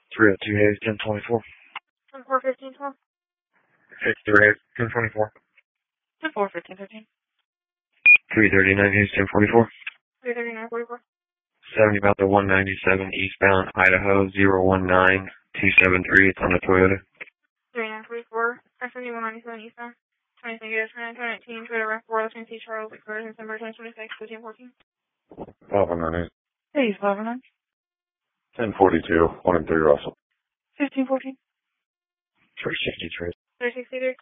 302 Hayes, 1024. 10-4, 15, 12. 53 Hayes, 1024. 10-4, 15, 13. 339 Hayes, 1044. 339, 44. 70 about the 197 eastbound Idaho 019273. It's on the Toyota. 3944. I-70 197 eastbound. 2019, Toyota RAV4, St. Charles, excursion, December 2026, 1514. 509. Hey, 509. 1042, 1 and 3 Russell. 1514. 363. 363.